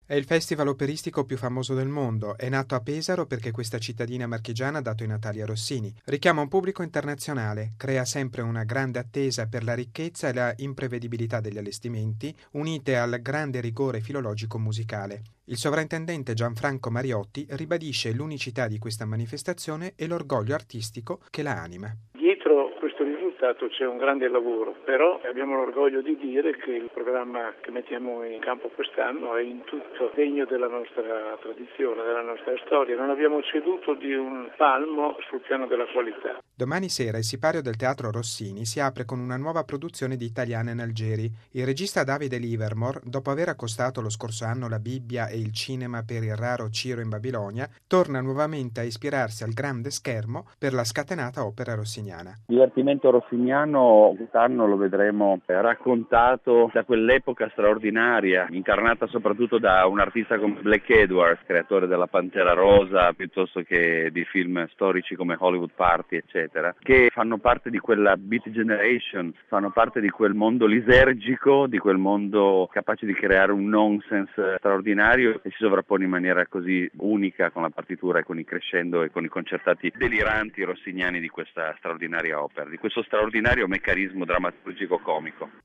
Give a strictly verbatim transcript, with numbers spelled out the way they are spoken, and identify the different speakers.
Speaker 1: È il festival operistico più famoso del mondo. È nato a Pesaro perché questa cittadina marchigiana ha dato i natali a Rossini. Richiama un pubblico internazionale, crea sempre una grande attesa per la ricchezza e la imprevedibilità degli allestimenti, unite al grande rigore filologico musicale. Il sovrintendente Gianfranco Mariotti ribadisce l'unicità di questa manifestazione e l'orgoglio artistico che la anima.
Speaker 2: Dietro questo risultato c'è un grande lavoro, però abbiamo l'orgoglio di dire che il programma che mettiamo in campo quest'anno è in tutto degno della nostra tradizione, della nostra storia. Non abbiamo ceduto di un palmo sul piano della qualità.
Speaker 1: Domani sera il sipario del Teatro Rossini si apre con una nuova produzione di Italiana in Algeri. Il regista Davide Livermore, dopo aver accostato lo scorso anno la Bibbia e il cinema per il raro Ciro in Babilonia, torna nuovamente a ispirarsi al grande schermo per la scatenata opera rossiniana.
Speaker 3: Il divertimento rossiniano quest'anno lo vedremo raccontato da quell'epoca straordinaria, incarnata soprattutto da un artista come Blake Edwards, creatore della Pantera Rosa, piuttosto che di film storici come Hollywood Party, eccetera, che fanno parte di quella Beat Generation, fanno parte di quel mondo lisergico, di quel mondo capace di creare un nonsense straordinario e si sovrappone in maniera così unica con la partitura e con i crescendo e con i concertati deliranti rossiniani di questa straordinaria opera, di questo straordinario meccanismo drammaturgico comico.